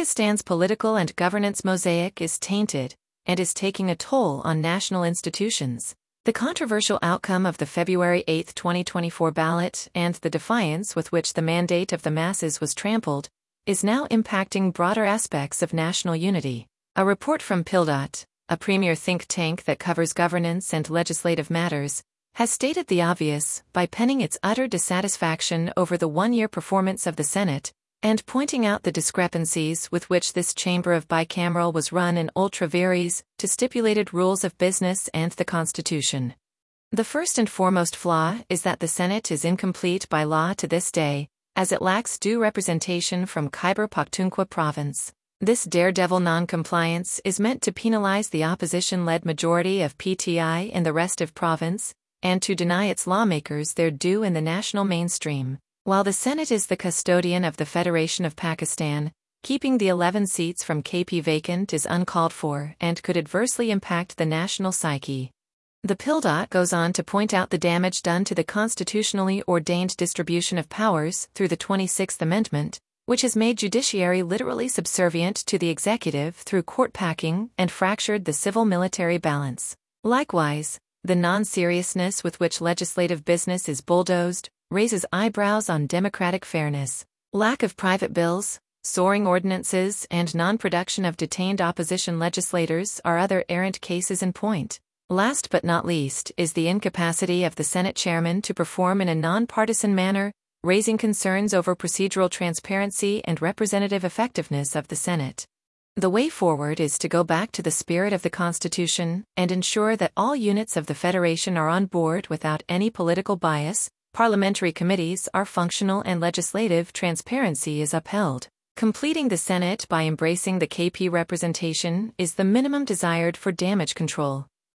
Pakistan's political and governance mosaic is tainted and is taking a toll on national institutions. The controversial outcome of the February 8, 2024 ballot and the defiance with which the mandate of the masses was trampled is now impacting broader aspects of national unity. A report from Pildot, a premier think tank that covers governance and legislative matters, has stated the obvious by penning its utter dissatisfaction over the one-year performance of the Senate and pointing out the discrepancies with which this chamber of bicameral was run in ultra vires to stipulated rules of business and the Constitution. The first and foremost flaw is that the Senate is incomplete by law to this day, as it lacks due representation from Khyber Pakhtunkhwa province. This daredevil non-compliance is meant to penalize the opposition-led majority of PTI in the restive province, and to deny its lawmakers their due in the national mainstream. While the Senate is the custodian of the Federation of Pakistan, keeping the 11 seats from KP vacant is uncalled for and could adversely impact the national psyche. The Pildot goes on to point out the damage done to the constitutionally ordained distribution of powers through the 26th Amendment, which has made judiciary literally subservient to the executive through court packing and fractured the civil-military balance. Likewise, the non-seriousness with which legislative business is bulldozed raises eyebrows on democratic fairness. Lack of private bills, soaring ordinances, and non-production of detained opposition legislators are other errant cases in point. Last but not least is the incapacity of the Senate chairman to perform in a non-partisan manner, raising concerns over procedural transparency and representative effectiveness of the Senate. The way forward is to go back to the spirit of the Constitution and ensure that all units of the Federation are on board without any political bias, parliamentary committees are functional, and legislative transparency is upheld. Completing the Senate by embracing the KP representation is the minimum desired for damage control.